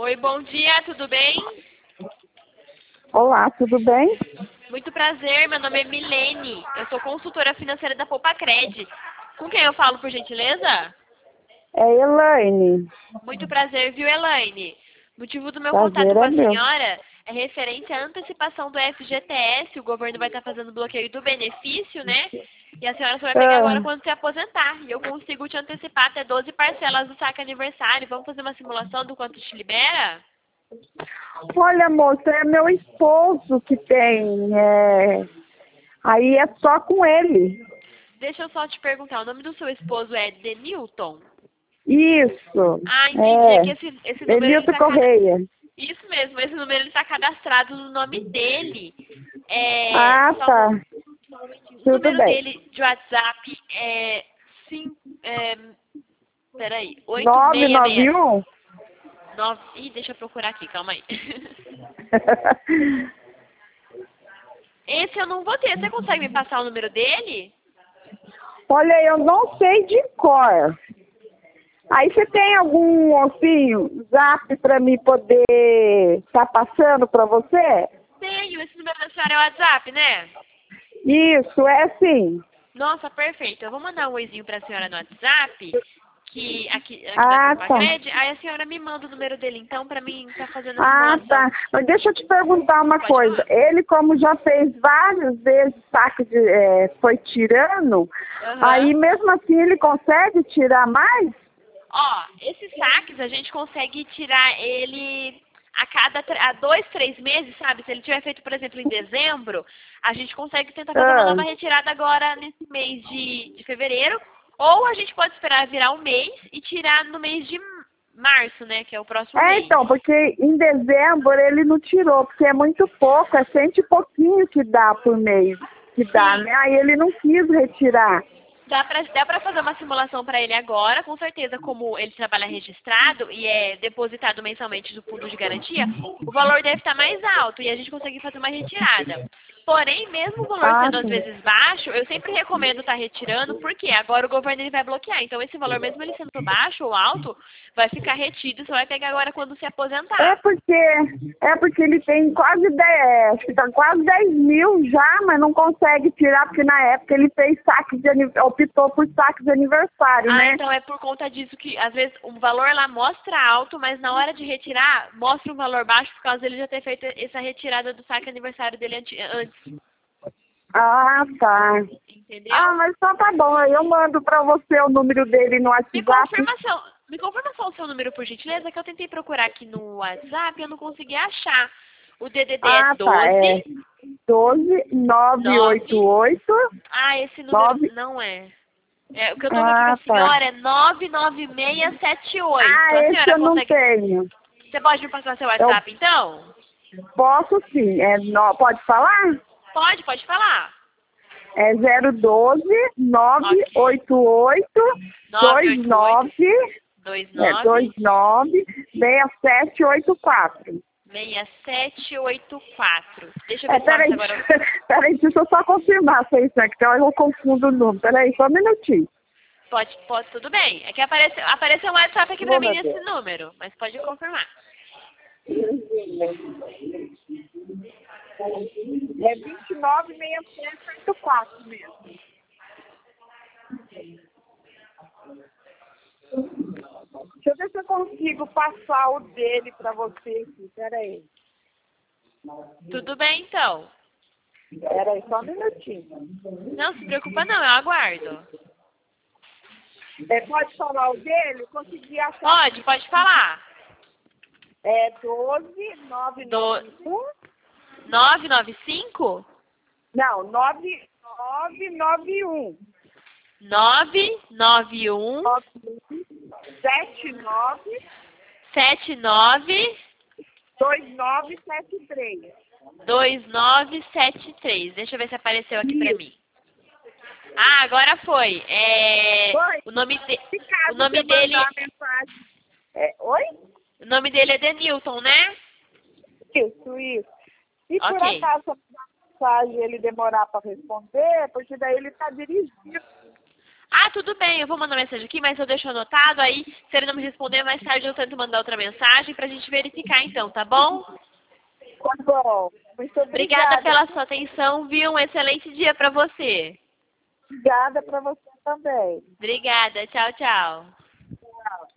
Oi, bom dia, tudo bem? Olá, tudo bem? Muito prazer, meu nome é Milene. Eu sou consultora financeira da Poupacred. Com quem eu falo, por gentileza? É Elaine. Muito prazer, viu, Elaine? O motivo do meu contato Prazer com é a meu. senhora é referente à antecipação do FGTS. O governo vai estar fazendo bloqueio do benefício, né? E a senhora só vai pegar agora Ah, quando se aposentar. E eu consigo te antecipar até 12 parcelas do saque aniversário. Vamos fazer uma simulação do quanto te libera? olha, moça, é meu esposo que tem. Aí é só com ele. Deixa eu só te perguntar, o nome do seu esposo é Denilton? Isso. Ah, entendi. É É. que esse número ele Denilton tá Correia. Isso mesmo, esse número ele está cadastrado no nome dele. É, Ah, só, tá. só um momentinho. O Tudo número bem. dele de WhatsApp é 5. Peraí, 8669. 991? Ih, deixa eu procurar aqui, calma aí. Esse eu não vou ter. Você consegue me passar o número dele? Olha, eu não sei de cor. Aí você tem algum, assim, zap para mim poder estar passando para você? Tenho, esse número da senhora é o WhatsApp, né? Isso, é sim. Nossa, perfeito. Eu vou mandar um oizinho para a senhora no WhatsApp, que aqui da Ah, tá. Copacred, aí a senhora me manda o número dele, então, para mim estar fazendo a Ah, simulação. tá. Mas deixa eu te perguntar uma Pode coisa. falar? Ele, como já fez várias vezes saque de, foi tirando, Aham. aí mesmo assim ele consegue tirar mais? Ó, esses saques a gente consegue tirar ele a 2, 3 meses, sabe? Se ele tiver feito, por exemplo, em dezembro, a gente consegue tentar fazer uma Ah, nova retirada agora nesse mês de fevereiro, ou a gente pode esperar virar um mês e tirar no mês de março, né? Que é o próximo mês. então, porque em dezembro ele não tirou, porque é muito pouco, é cento e pouquinho que dá por mês, que dá, Sim. né? Aí ele não quis retirar. Dá pra fazer uma simulação para ele agora, com certeza, como ele trabalha registrado e é depositado mensalmente do fundo de garantia, o valor deve estar mais alto e a gente consegue fazer uma retirada. Porém, mesmo o valor Ah, sendo às sim. vezes baixo, eu sempre recomendo estar retirando, porque agora o governo ele vai bloquear. Então, esse valor, mesmo ele sendo baixo ou alto, vai ficar retido, só vai pegar agora quando se É aposentar. porque, é porque ele tem quase 10, acho que tá quase 10 mil já, mas não consegue tirar, porque na época ele fez saque optou por saque de aniversário, Ah, né? então é por conta disso que, às vezes, o valor lá mostra alto, mas na hora de retirar, mostra um valor baixo por causa dele já ter feito essa retirada do saque aniversário dele antes. Ah, tá. Ah, Entendeu? mas então tá bom, aí eu mando pra você o número dele no Me WhatsApp. confirma, seu, me confirma só o seu número, por gentileza, que eu tentei procurar aqui no WhatsApp e eu não consegui achar. O DDD é Ah, tá, 12 é 12 9. 988 Ah, esse número 9. não é. O que eu tô aqui com a Ah, tá. senhora é 99678. Ah, A esse senhora eu não consegue. tenho. Você pode me passar seu Eu WhatsApp, então? posso sim. Pode falar? Pode falar. É 012 Ok. 988 988 29 29 29 6784. 6784. Deixa eu ver se mostra Peraí, agora. peraí, deixa eu só confirmar se é isso aqui, então eu confundo o número. Peraí, só um minutinho. Pode, tudo bem. É que apareceu um WhatsApp aqui pra Oh, mim meu nesse Deus. número, mas pode confirmar. É 296784 mesmo. Deixa eu ver se eu consigo passar o dele para você aqui. Peraí. Tudo bem, então. Peraí, só um minutinho. Não se preocupa não, eu aguardo. Pode falar o dele? Consegui achar aqui. Pode falar. É 12 Do 991. 995 Não, 9991. 991 79 79 2973. 2973. Deixa eu ver se apareceu aqui pra Isso. mim. Ah, agora foi. Oi? Se O caso nome você dele, mandar a mensagem. Oi? o nome dele é Denilton, né? Isso, isso. E por Ok. acaso a mensagem ele demorar para responder, porque daí ele está dirigindo. Ah, tudo bem, eu vou mandar mensagem aqui, mas eu deixo anotado, aí se ele não me responder, mais tarde eu tento mandar outra mensagem pra gente verificar então, tá bom? Tá bom. Muito Obrigada obrigada. pela sua atenção, viu? Um excelente dia pra você. Obrigada para você também. Obrigada, tchau, tchau.